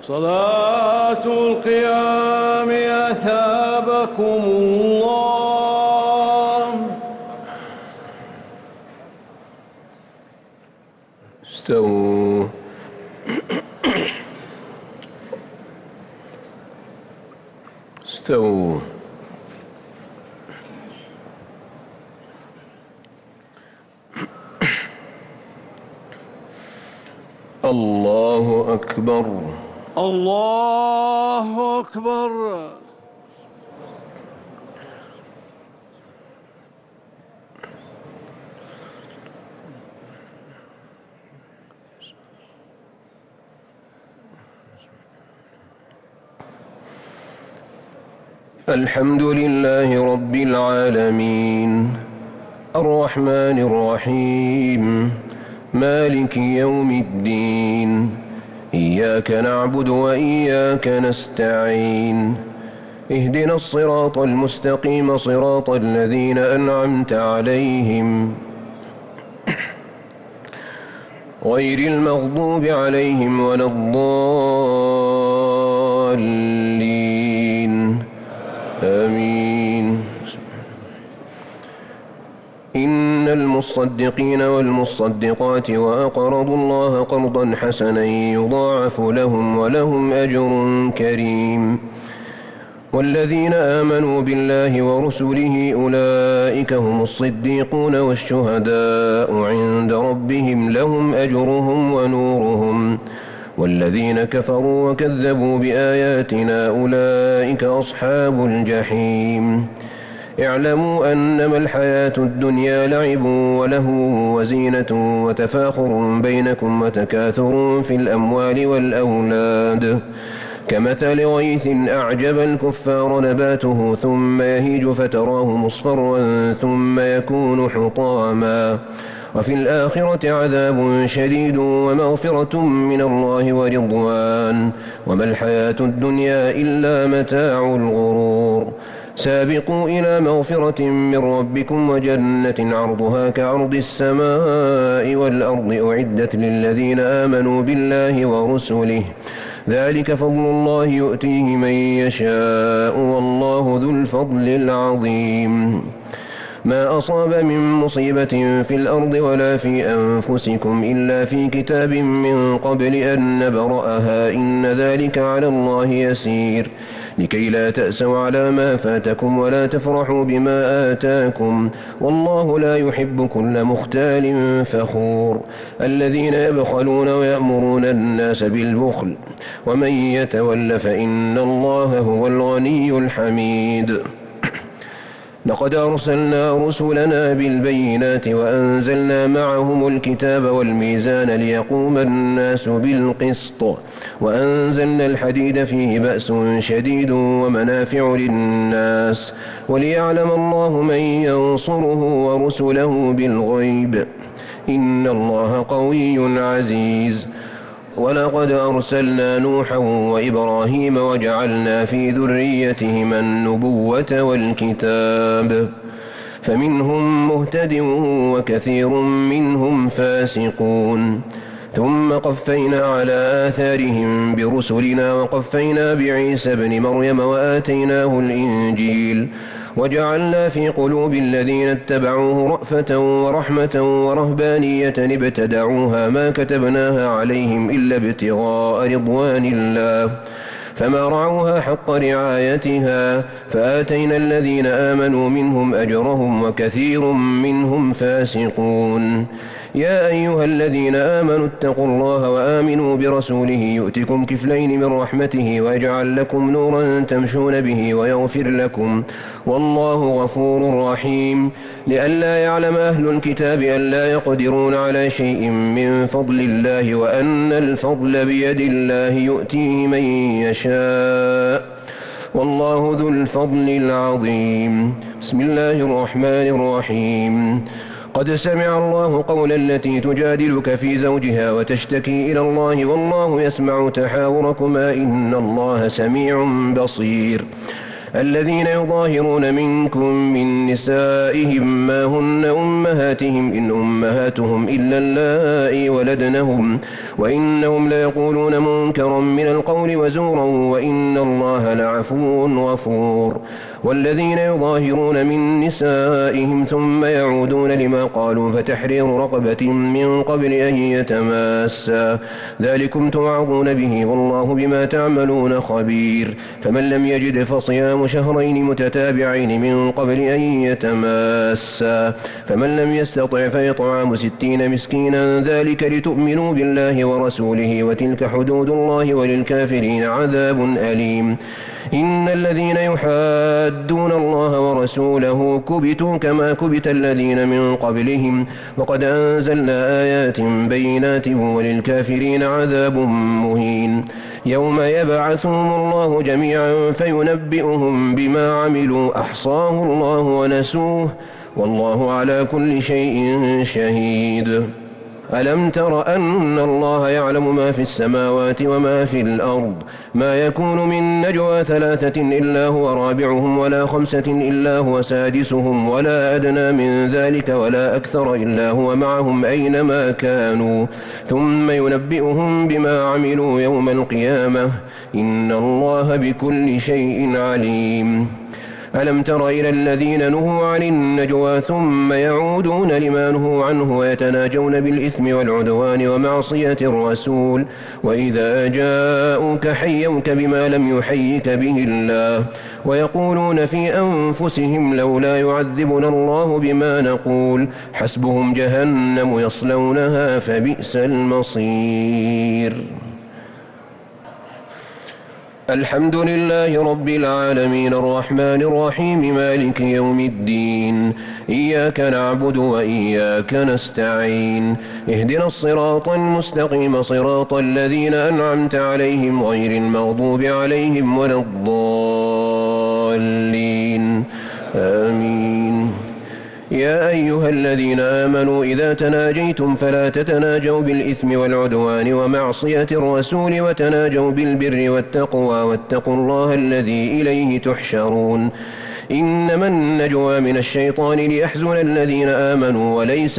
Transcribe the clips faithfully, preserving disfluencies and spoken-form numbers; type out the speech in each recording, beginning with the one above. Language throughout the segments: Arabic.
صلاة القيام أثابكم الله. استووا. استووا. الله أكبر. الله أكبر. الحمد لله رب العالمين الرحمن الرحيم مالك يوم الدين إياك نعبد وإياك نستعين اهدنا الصراط المستقيم صراط الذين أنعمت عليهم غير المغضوب عليهم ولا الضالين آمين. إن المصدقين والمصدقات وأقرضوا الله قرضا حسنا يضاعف لهم ولهم أجر كريم والذين آمنوا بالله ورسله أولئك هم الصديقون والشهداء عند ربهم لهم أجرهم ونورهم والذين كفروا وكذبوا بآياتنا أولئك أصحاب الجحيم. اعلموا أنما الحياة الدنيا لعب ولهو وزينة وتفاخر بينكم وتكاثر في الأموال والأولاد كمثل غيث أعجب الكفار نباته ثم يهيج فتراه مصفرا ثم يكون حطاما وفي الآخرة عذاب شديد ومغفرة من الله ورضوان وما الحياة الدنيا إلا متاع الغرور. سابقوا إلى مغفرة من ربكم وجنة عرضها كعرض السماء والأرض أعدت للذين آمنوا بالله ورسله ذلك فضل الله يؤتيه من يشاء والله ذو الفضل العظيم. ما أصاب من مصيبة في الأرض ولا في أنفسكم إلا في كتاب من قبل أن نبرأها إن ذلك على الله يسير لكي لا تأسوا على ما فاتكم ولا تفرحوا بما آتاكم والله لا يحب كل مختال فخور. الذين يبخلون ويأمرون الناس بالبخل ومن يتول فإن الله هو الغني الحميد. لقد أرسلنا رسلنا بالبينات وأنزلنا معهم الكتاب والميزان ليقوم الناس بالقسط وأنزلنا الحديد فيه بأس شديد ومنافع للناس وليعلم الله من ينصره ورسله بالغيب إن الله قوي عزيز. ولقد أرسلنا نوحا وإبراهيم وجعلنا في ذريتهما النبوة والكتاب فمنهم مهتد وكثير منهم فاسقون ثم قفينا على آثارهم برسلنا وقفينا بعيسى بن مريم وآتيناه الإنجيل وجعلنا في قلوب الذين اتبعوه رأفة ورحمة ورهبانية ابتدعوها ما كتبناها عليهم إلا ابتغاء رضوان الله فما رعوها حق رعايتها فآتينا الذين آمنوا منهم أجرهم وكثير منهم فاسقون. يا أيها الذين آمنوا اتقوا الله وآمنوا برسوله يؤتكم كفلين من رحمته ويجعل لكم نورا تمشون به ويغفر لكم والله غفور رحيم. لئلا يعلم أهل الكتاب ألا يقدرون على شيء من فضل الله وأن الفضل بيد الله يؤتيه من يشاء والله ذو الفضل العظيم. بسم الله الرحمن الرحيم. قد سمع الله قول التي تجادلك في زوجها وتشتكي إلى الله والله يسمع تحاوركما إن الله سميع بصير. الذين يظاهرون منكم من نسائهم ما هن أمهاتهم إن أمهاتهم إلا اللائي ولدنهم وإنهم ليقولون منكرا من القول وزورا وإن الله لعفو غفور. والذين يظاهرون من نسائهم ثم يعودون لما قالوا فتحرير رقبة من قبل أن يتماسا ذلكم توعظون به والله بما تعملون خبير. فمن لم يجد فصيام شهرين متتابعين من قبل أن يتماسا فمن لم يستطع فيطعام ستين مسكينا ذلك لتؤمنوا بالله ورسوله وتلك حدود الله وللكافرين عذاب أليم. إن الذين يحادون الله ورسوله كبتوا كما كبت الذين من قبلهم وقد أنزلنا آيات بينات وللكافرين عذاب مهين. يوم يبعثهم الله جميعا فينبئهم بما عملوا أحصاه الله ونسوه والله على كل شيء شهيد. ألم تر أن الله يعلم ما في السماوات وما في الأرض ما يكون من نجوى ثلاثة إلا هو رابعهم ولا خمسة إلا هو سادسهم ولا أدنى من ذلك ولا أكثر إلا هو معهم أينما كانوا ثم ينبئهم بما عملوا يوم القيامة إن الله بكل شيء عليم. ألم تر إلى الذين نهوا عن النجوى ثم يعودون لما نهوا عنه ويتناجون بالإثم والعدوان ومعصية الرسول وإذا جاءوك حيوك بما لم يحيك به الله ويقولون في أنفسهم لولا يعذبنا الله بما نقول حسبهم جهنم يصلونها فبئس المصير. الحمد لله رب العالمين الرحمن الرحيم مالك يوم الدين إياك نعبد وإياك نستعين اهدنا الصراط المستقيم صراط الذين أنعمت عليهم غير المغضوب عليهم ولا الضالين آمين. يا أيها الذين آمنوا إذا تناجيتم فلا تتناجوا بالإثم والعدوان ومعصية الرسول وتناجوا بالبر والتقوى واتقوا الله الذي إليه تحشرون. إنما النجوى من الشيطان ليحزن الذين آمنوا وليس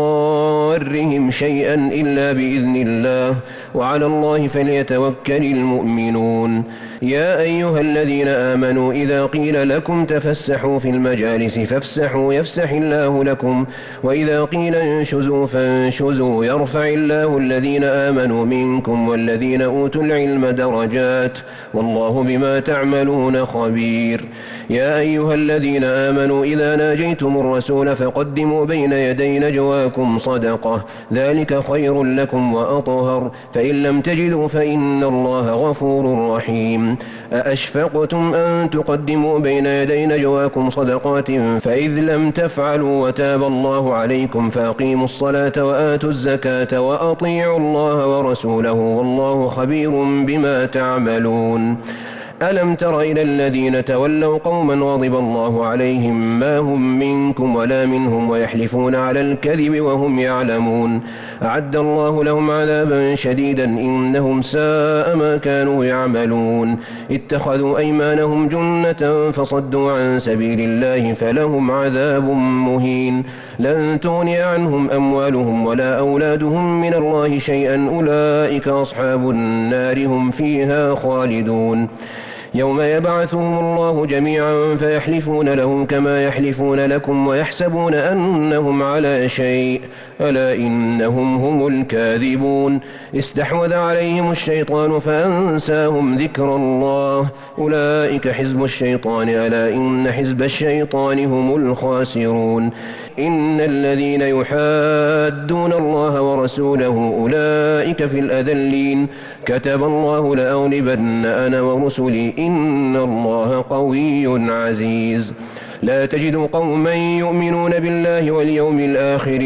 بضارهم شيئا إلا بإذن الله وعلى الله فليتوكل المؤمنون. يا أيها الذين آمنوا إذا قيل لكم تفسحوا في المجالس فافسحوا يفسح الله لكم وإذا قيل انشزوا فانشزوا يرفع الله الذين آمنوا منكم والذين أوتوا العلم درجات والله بما تعملون خبير. يا أيها الذين آمنوا إذا ناجيتم الرسول فقدموا بين يدي نجواكم صدقة ذلك خير لكم وأطهر فإن لم تجدوا فإن الله غفور رحيم. أأشفقتم أن تقدموا بين يدي نجواكم صدقات فإذ لم تفعلوا وتاب الله عليكم فأقيموا الصلاة وآتوا الزكاة وأطيعوا الله ورسوله والله خبير بما تعملون. ألم تر إلى الذين تولوا قوما غضب الله عليهم ما هم منكم ولا منهم ويحلفون على الكذب وهم يعلمون أعد الله لهم عذابا شديدا إنهم ساء ما كانوا يعملون. اتخذوا أيمانهم جنة فصدوا عن سبيل الله فلهم عذاب مهين. لن تغني عنهم أموالهم ولا أولادهم من الله شيئا أولئك أصحاب النار هم فيها خالدون. يوم يبعثهم الله جميعا فيحلفون له كما يحلفون لكم ويحسبون أنهم على شيء ألا إنهم هم الكاذبون. استحوذ عليهم الشيطان فأنساهم ذكر الله أولئك حزب الشيطان ألا إن حزب الشيطان هم الخاسرون. إن الذين يحادون الله ورسوله أولئك في الأذلين كتب الله لأغلبن أنا ورسلي إن الله قوي عزيز. لا تجد قوما يؤمنون بالله واليوم الآخر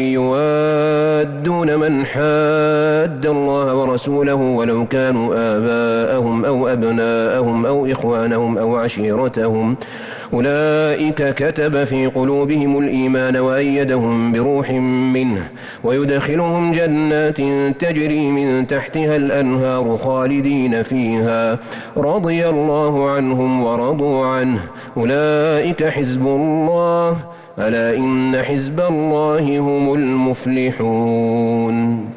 يوادون من حاد الله ورسوله ولو كانوا آباءهم أو أبناءهم أو إخوانهم أو عشيرتهم أولئك كتب في قلوبهم الإيمان وأيدهم بروح منه ويدخلهم جنات تجري من تحتها الأنهار خالدين فيها رضي الله عنهم ورضوا عنه أولئك حزب الله ألا إن حزب الله هم المفلحون.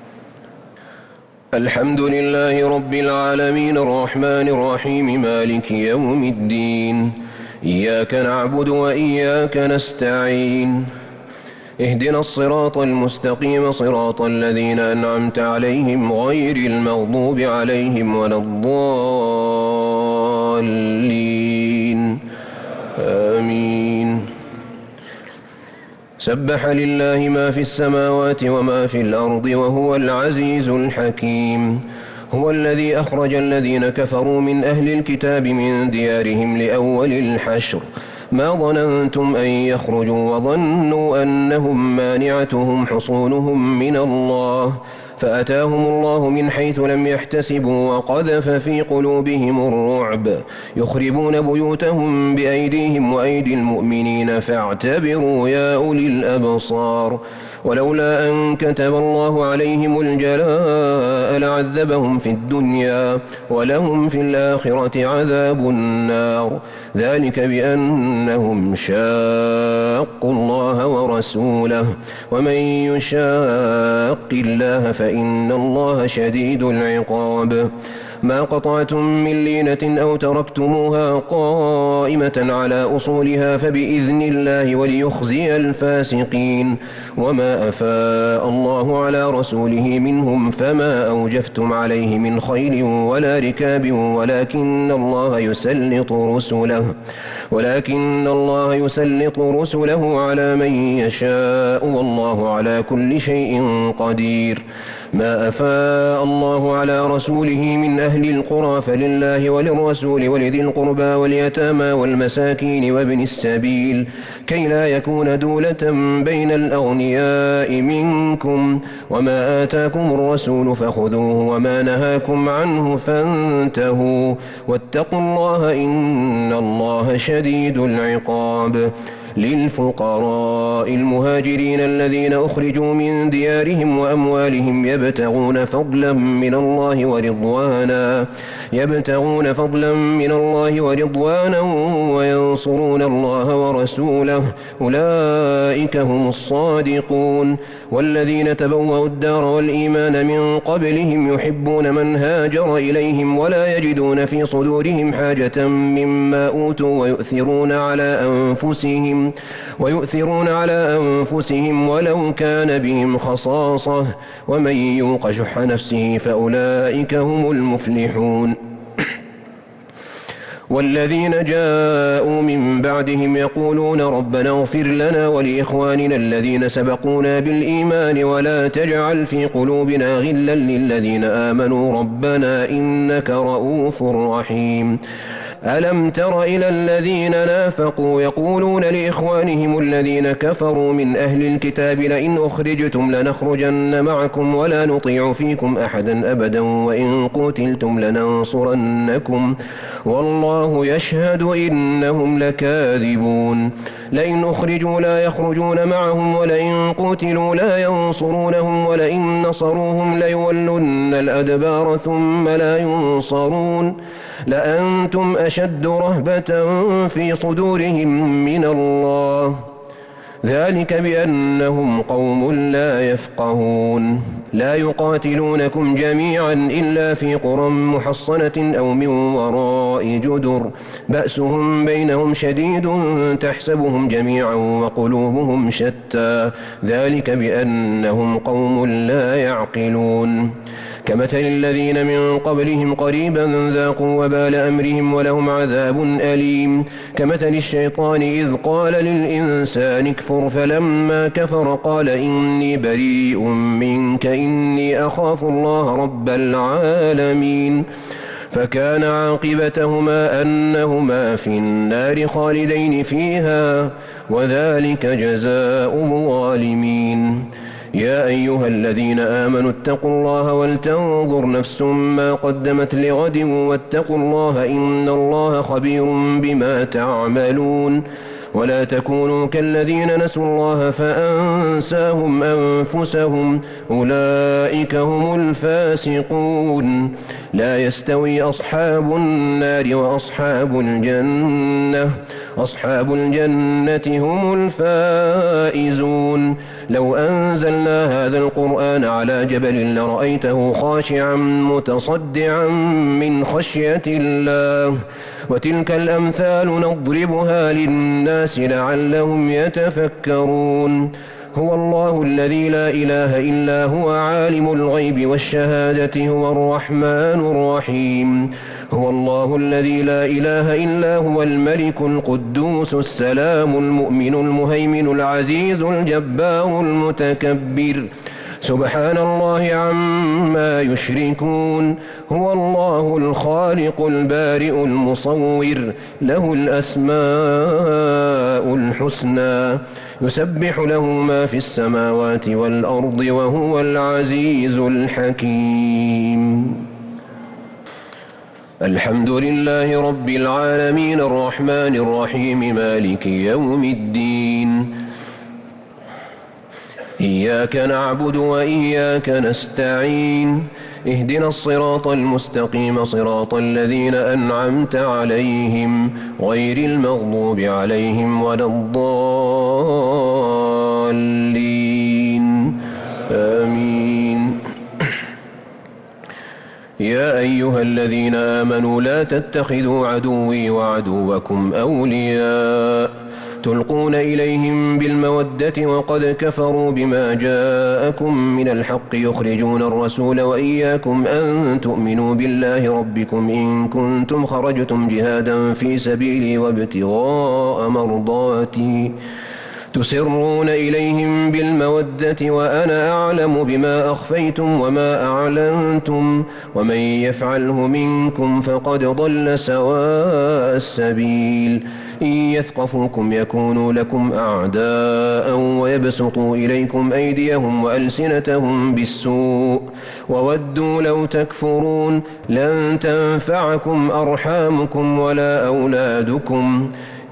الحمد لله رب العالمين الرحمن الرحيم مالك يوم الدين إياك نعبد وإياك نستعين اهدنا الصراط المستقيم صراط الذين أنعمت عليهم غير المغضوب عليهم ولا الضالين آمين. سبح لله ما في السماوات وما في الأرض وهو العزيز الحكيم. هو الذي أخرج الذين كفروا من أهل الكتاب من ديارهم لأول الحشر ما ظننتم أن يخرجوا وظنوا أنهم مانعتهم حصونهم من الله فأتاهم الله من حيث لم يحتسبوا وقذف في قلوبهم الرعب يخربون بيوتهم بأيديهم وأيدي المؤمنين فاعتبروا يا أولي الأبصار. ولولا أن كتب الله عليهم الجلاء لعذبهم في الدنيا ولهم في الآخرة عذاب النار ذلك بأنهم شاقوا الله ورسوله ومن يشاق الله فإن الله شديد العقاب. ما قطعتم من لينة أو تركتموها قائمة على أصولها فبإذن الله وليخزي الفاسقين. وما أفاء الله على رسوله منهم فما أوجفتم عليه من خيل ولا ركاب ولكن الله يسلط رسله ولكن الله يسلط رسله على من يشاء والله على كل شيء قدير. ما أفاء الله على رسوله من أهل القرى فلله وللرسول ولذي القربى واليتامى والمساكين وابن السبيل كي لا يكون دولة بين الأغنياء منكم وما آتاكم الرسول فخذوه وما نهاكم عنه فانتهوا واتقوا الله إن الله شديد العقاب. للفقراء المهاجرين الذين أخرجوا من ديارهم وأموالهم يبتغون فضلا من الله ورضوانا يبتغون فضلا من الله ورضوانا وينصرون الله ورسوله أولئك هم الصادقون. والذين تبوأوا الدار والإيمان من قبلهم يحبون من هاجر إليهم ولا يجدون في صدورهم حاجة مما أوتوا ويؤثرون على أنفسهم ويؤثرون على أنفسهم ولو كان بهم خصاصة ومن يوق شح نفسه فأولئك هم المفلحون. والذين جاءوا من بعدهم يقولون ربنا اغفر لنا ولإخواننا الذين سبقونا بالإيمان ولا تجعل في قلوبنا غلا للذين آمنوا ربنا إنك رؤوف رحيم. ألم تر إلى الذين نافقوا يقولون لإخوانهم الذين كفروا من أهل الكتاب لئن أخرجتم لنخرجن معكم ولا نطيع فيكم أحدا أبدا وإن قتلتم لننصرنكم والله يشهد إنهم لكاذبون. لئن أخرجوا لا يخرجون معهم ولئن قتلوا لا ينصرونهم ولئن نصروهم ليولن الأدبار ثم لا ينصرون لأنتم أشد رهبة في صدورهم من الله ذلك بأنهم قوم لا يفقهون. لا يقاتلونكم جميعا إلا في قرى محصنة أو من وراء جدر بأسهم بينهم شديد تحسبهم جميعا وقلوبهم شتى ذلك بأنهم قوم لا يعقلون. كمثل الذين من قبلهم قريبا ذاقوا وبال أمرهم ولهم عذاب أليم. كمثل الشيطان إذ قال للإنسان اكفر فلما كفر قال إني بريء منك إني أخاف الله رب العالمين فكان عاقبتهما أنهما في النار خالدين فيها وذلك جزاء الظالمين. يا أيها الذين آمنوا اتقوا الله ولتنظر نفس ما قدمت لغد واتقوا الله إن الله خبير بما تعملون ولا تكونوا كالذين نسوا الله فأنساهم أنفسهم أولئك هم الفاسقون لا يستوي أصحاب النار وأصحاب الجنة أصحاب الجنة هم الفائزون لو أنزلنا هذا القرآن على جبل لرأيته خاشعا متصدعا من خشية الله وتلك الأمثال نضربها للناس لعلهم يتفكرون هو الله الذي لا إله إلا هو عالم الغيب والشهادة هو الرحمن الرحيم هو الله الذي لا إله إلا هو الملك القدوس السلام المؤمن المهيمن العزيز الجبار المتكبر سبحان الله عما يشركون هو الله الخالق البارئ المصور له الأسماء الحسنى يسبح له ما في السماوات والأرض وهو العزيز الحكيم الحمد لله رب العالمين الرحمن الرحيم مالك يوم الدين إياك نعبد وإياك نستعين اهدنا الصراط المستقيم صراط الذين أنعمت عليهم غير المغضوب عليهم ولا الضالين آمين يا أيها الذين آمنوا لا تتخذوا عدوي وعدوكم أولياء تلقون إليهم بالمودة وقد كفروا بما جاءكم من الحق يخرجون الرسول وإياكم أن تؤمنوا بالله ربكم إن كنتم خرجتم جهادا في سبيلي وابتغاء مرضاتي تسرون إليهم بالمودة وأنا أعلم بما أخفيتم وما أعلنتم ومن يفعله منكم فقد ضل سواء السبيل إن يثقفوكم يكونوا لكم أعداء ويبسطوا إليكم أيديهم وألسنتهم بالسوء وودوا لو تكفرون لن تنفعكم أرحامكم ولا أولادكم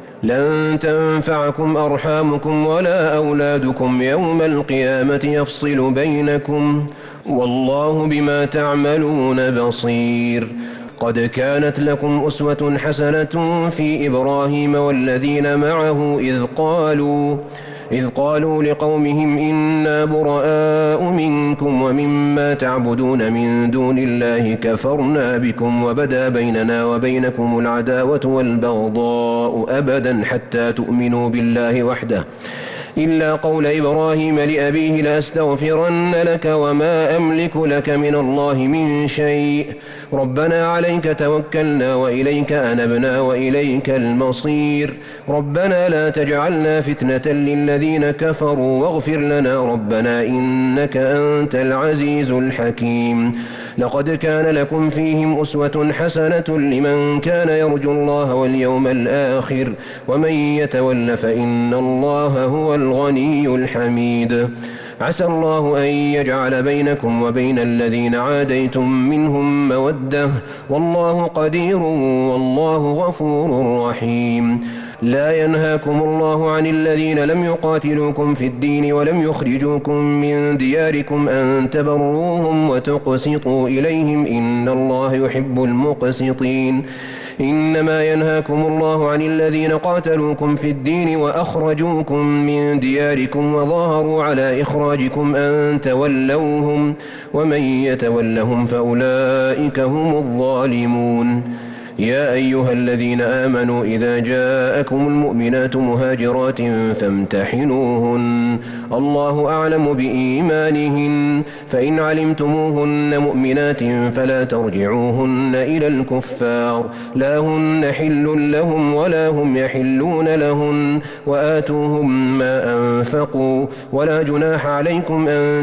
لن تنفعكم أرحامكم ولا أولادكم يوم القيامة يفصل بينكم والله بما تعملون بصير قد كانت لكم أسوة حسنة في إبراهيم والذين معه إذ قالوا إذ قالوا لقومهم إنا براء منكم ومما تعبدون من دون الله كفرنا بكم وبدا بيننا وبينكم العداوة والبغضاء أبدا حتى تؤمنوا بالله وحده إلا قول إبراهيم لأبيه لأستغفرن لك وما أملك لك من الله من شيء ربنا عليك توكلنا وإليك أنبنا وإليك المصير ربنا لا تجعلنا فتنة للذين كفروا واغفر لنا ربنا إنك أنت العزيز الحكيم لقد كان لكم فيهم أسوة حسنة لمن كان يرجو الله واليوم الآخر ومن يتول فإن الله هو الغني الحميد عسى الله أن يجعل بينكم وبين الذين عاديتم منهم مودة والله قدير والله غفور رحيم لا ينهاكم الله عن الذين لم يقاتلوكم في الدين ولم يخرجوكم من دياركم أن تبروهم وتقسطوا إليهم إن الله يحب المقسطين إنما ينهاكم الله عن الذين قاتلوكم في الدين وأخرجوكم من دياركم وظاهروا على إخراجكم أن تولوهم ومن يتولهم فأولئك هم الظالمون يا أيها الذين آمنوا إذا جاءكم المؤمنات مهاجرات فامتحنوهن الله أعلم بإيمانهن فإن علمتموهن مؤمنات فلا ترجعوهن إلى الكفار لا هن حل لهم ولا هم يحلون لهن وآتوهم ما أنفقوا ولا جناح عليكم أن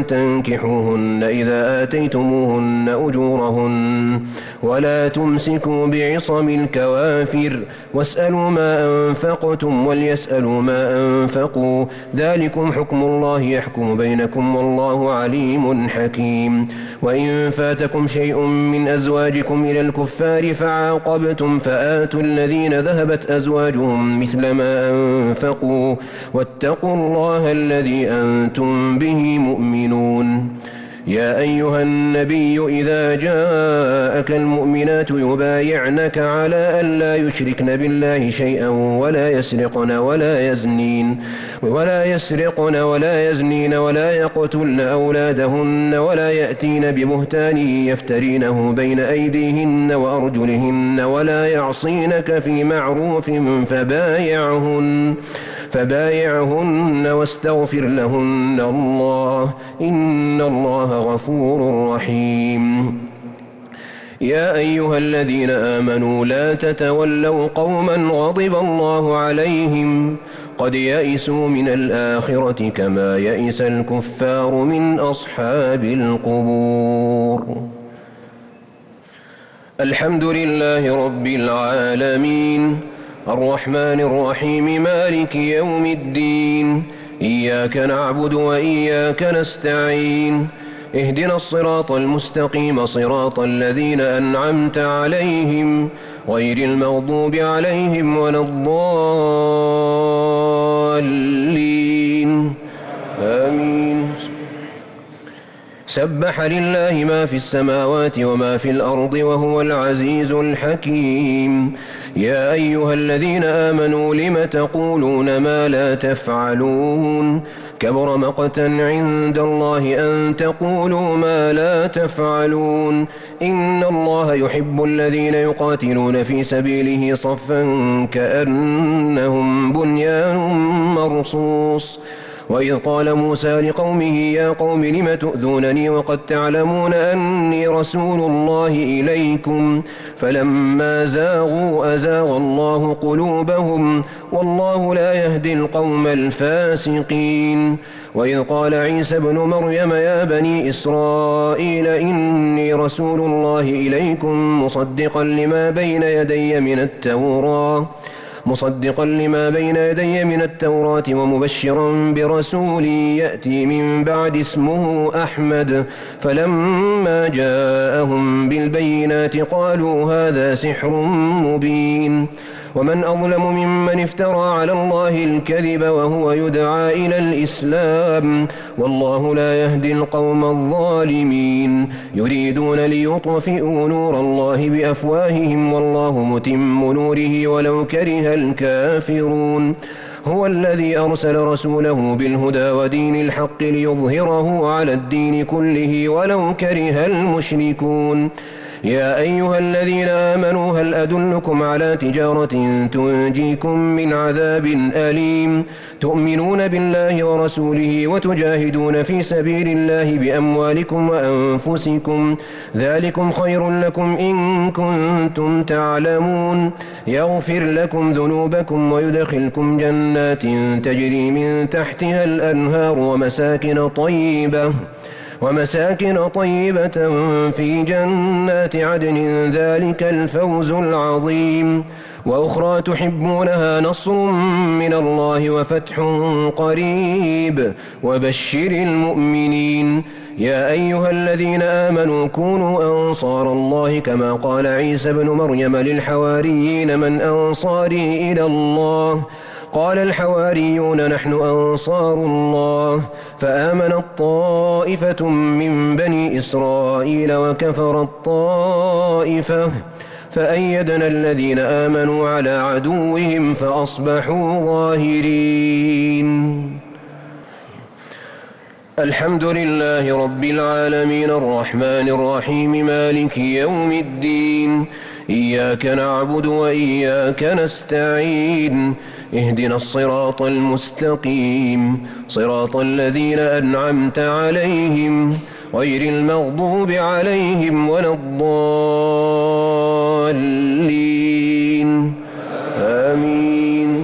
تنكحوهن إذا آتيتموهن أجورهن ولا تمسكوا بعصا عصم الكوافر واسألوا ما أنفقتم وليسألوا ما أنفقوا ذلكم حكم الله يحكم بينكم والله عليم حكيم. وإن فاتكم شيء من أزواجكم إلى الكفار فعاقبتم فآتوا الذين ذهبت أزواجهم مثل ما أنفقوا واتقوا الله الذي أنتم به مؤمنون. يا أيها النبي إذا جاءك المؤمنات يبايعنك على أن لا يشركن بالله شيئا ولا يسرقن ولا يزنين ولا يسرقن ولا يزنين ولا يقتلن أولادهن ولا يأتين ببهتان يفترينه بين أيديهن وأرجلهن ولا يعصينك في معروف فبايعهن فبايعهن واستغفر لهن الله إن الله غفور رحيم. يا أيها الذين آمنوا لا تتولوا قوما غضب الله عليهم قد يئسوا من الآخرة كما يئس الكفار من أصحاب القبور. الحمد لله رب العالمين الرحمن الرحيم مالك يوم الدين إياك نعبد وإياك نستعين اهدنا الصراط المستقيم صراط الذين أنعمت عليهم غير المغضوب عليهم ولا الضالين آمين. سبح لله ما في السماوات وما في الأرض وهو العزيز الحكيم. يا أيها الذين آمنوا لم تقولون ما لا تفعلون كبر مقتا عند الله أن تقولوا ما لا تفعلون إن الله يحب الذين يقاتلون في سبيله صفا كأنهم بنيان مرصوص. وإذ قال موسى لقومه يا قوم لم تؤذونني وقد تعلمون أني رسول الله إليكم فلما زاغوا أزاغ الله قلوبهم والله لا يهدي القوم الفاسقين. وإذ قال عيسى ابن مريم يا بني إسرائيل إني رسول الله إليكم مصدقا لما بين يدي من التوراة مصدقا لما بين يدي من التوراة ومبشرا برسول يأتي من بعد اسمه أحمد فلما جاءهم بالبينات قالوا هذا سحر مبين. ومن أظلم ممن افترى على الله الكذب وهو يدعى إلى الإسلام والله لا يهدي القوم الظالمين. يريدون ليطفئوا نور الله بأفواههم والله متم نوره ولو كره الكافرون. هو الذي أرسل رسوله بالهدى ودين الحق ليظهره على الدين كله ولو كره المشركون. يا أيها الذين آمنوا هل أدلكم على تجارة تنجيكم من عذاب أليم تؤمنون بالله ورسوله وتجاهدون في سبيل الله بأموالكم وأنفسكم ذلكم خير لكم إن كنتم تعلمون. يغفر لكم ذنوبكم ويدخلكم جنات تجري من تحتها الأنهار ومساكن طيبة ومساكن طيبة في جنات عدن ذلك الفوز العظيم. وأخرى تحبونها نصر من الله وفتح قريب وبشر المؤمنين. يا أيها الذين آمنوا كونوا أنصار الله كما قال عيسى ابن مريم للحواريين من أنصاري إلى الله قال الحواريون نحن أنصار الله فآمنت طائفة من بني إسرائيل وكفرت طائفة فأيدنا الذين آمنوا على عدوهم فأصبحوا ظاهرين. الحمد لله رب العالمين الرحمن الرحيم مالك يوم الدين إياك نعبد وإياك نستعين اهدنا الصراط المستقيم صراط الذين أنعمت عليهم غير المغضوب عليهم ولا الضالين آمين.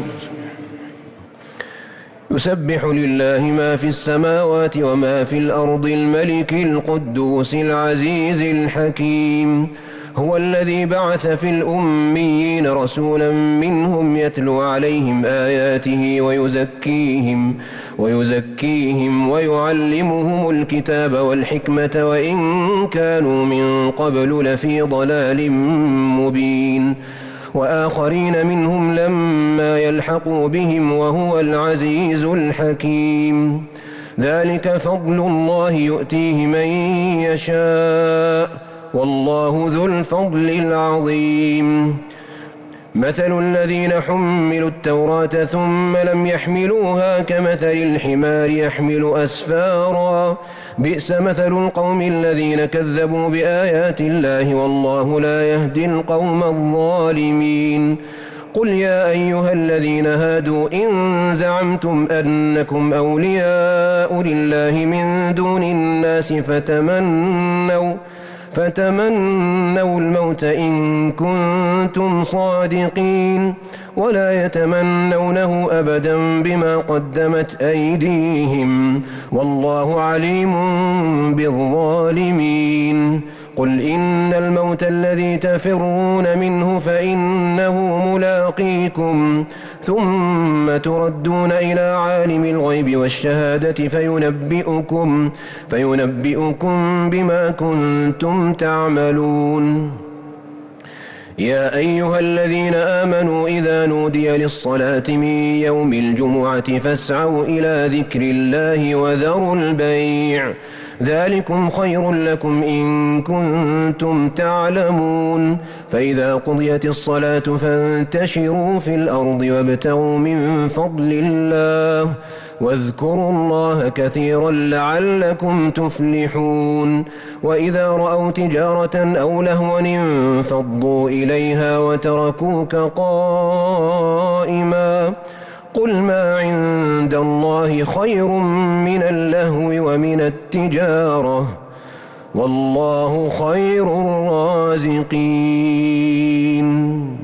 يسبح لله ما في السماوات وما في الأرض الملك القدوس العزيز الحكيم. هو الذي بعث في الأميين رسولا منهم يتلو عليهم آياته ويزكيهم ويزكيهم ويعلمهم الكتاب والحكمة وإن كانوا من قبل لفي ضلال مبين وآخرين منهم لما يلحقوا بهم وهو العزيز الحكيم ذلك فضل الله يؤتيه من يشاء والله ذو الفضل العظيم مثل الذين حملوا التوراة ثم لم يحملوها كمثل الحمار يحمل أسفارا بئس مثل القوم الذين كذبوا بآيات الله والله لا يهدي القوم الظالمين قل يا أيها الذين هادوا إن زعمتم أنكم أولياء لله من دون الناس فتمنوا فتمنوا الموت إن كنتم صادقين ولا يتمنونه أبدا بما قدمت أيديهم والله عليم بالظالمين قل إن الموت الذي تفرون منه فإنه ملاقيكم ثم تردون إلى عالم الغيب والشهادة فينبئكم, فينبئكم بما كنتم تعملون يا أيها الذين آمنوا إذا نودي للصلاة من يوم الجمعة فاسعوا إلى ذكر الله وذروا البيع ذلكم خير لكم إن كنتم تعلمون فإذا قضيت الصلاة فانتشروا في الأرض وابتغوا من فضل الله واذكروا الله كثيرا لعلكم تفلحون وإذا رأوا تجارة أو لهوا انفضوا إليها وتركوك قائما قل ما عند الله خير من اللهو ومن التجارة والله خير الرازقين